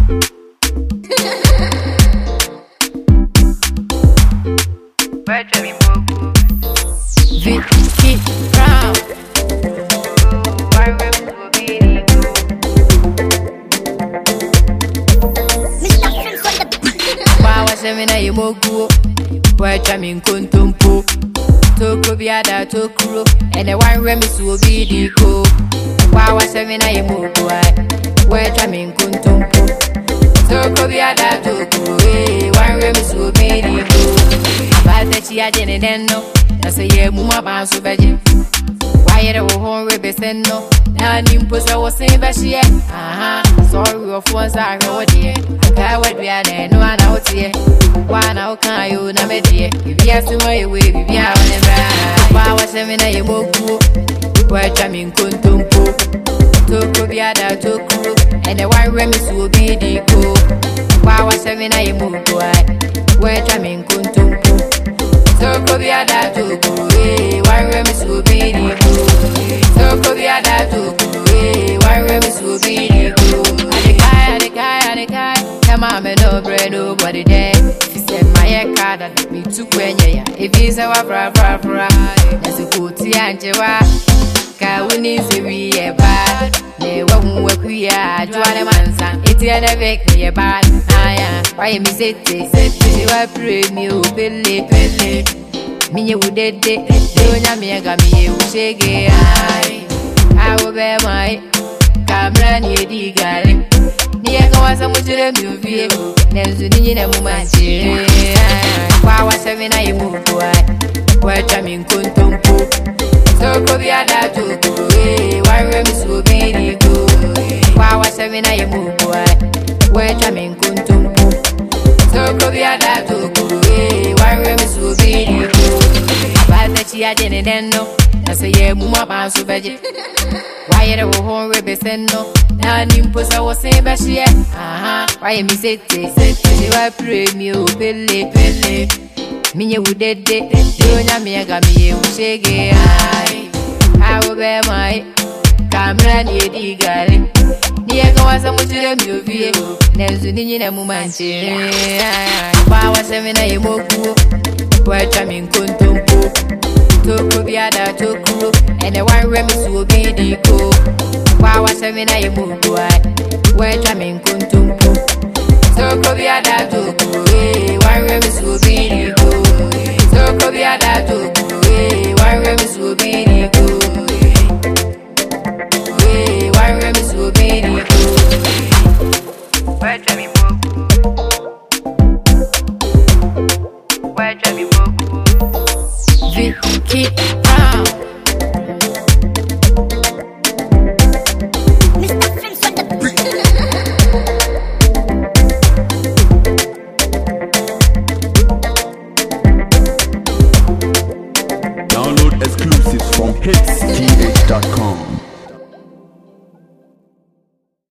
Vicky Brown. Wow, Semina Ymogu, where Jamin Kuntumpo, Toko Biada Tokuro, and the one remis will be the co. Wow, Semina Ymogu, where Jamin Kuntumpo, Toko Biada Tokuro, one remis will be the co. But the Chia Jeneno, that's a year Muma Bansu Veggie. Why the whole rebeseno, and impose I was saying Bashia. Sorry, of ones are no dear. I would be an no one out here. One out can you na me dear. If you have to my way, if you have an I was having a moku, where Jamin Kuntumpo, Toko Biada Tokuro, and the one remis will be the co. Why was having a moku, where Jamin Kuntumpo, Toko Biada Tokuro, one remis will be the co. Toko Biada Tokuro, one remis will be the co. The guy, come on, no bread, nobody there. He said, my card and me too when ya. If he's a bra, there's a good tea and Jewa. Kawin is a bad. They won't work we are, Joanna Manson. It's a vex me a bad. Why me say, you are premium, Billy. Me would dead, don't ya me a gummy, you shake it. I will bear my camera near the garden. Niye kwa sa mujire muvie nenzu ninyi na mumanchi kwa wasemina yimuko kwa Jamin Kuntumpo Toko Biada Tokuro wa remis will be the go kwa wasemina yimuko kwa Jamin Kuntumpo Toko Biada Tokuro wa remis will be the go Bata Chia Jeneno nasa ye Muma Bansu Veggie Why the whole rebeseno and impose I was saying Bashia. Why me say, you are premium, Billy. Me would dead, don't ya me a gummy, you shake it. I will bear my camera near the garden. Near go as a much of them you feel. There's an Indian Mumanchi. Power 7 a moku, where Jamin Kuntumpo, Toko Biada Tokuro, and the one remis will be the co. Power 7 a moku, where Jamin Kuntumpo, Toko Biada Tokuro, one remis will be the co. Toko Biada Tokuro, one remis will be the co. One remis will be the co. Where Jamin moku, where Jamin moku, Vicky Brown. Download exclusives from hitsgh.com.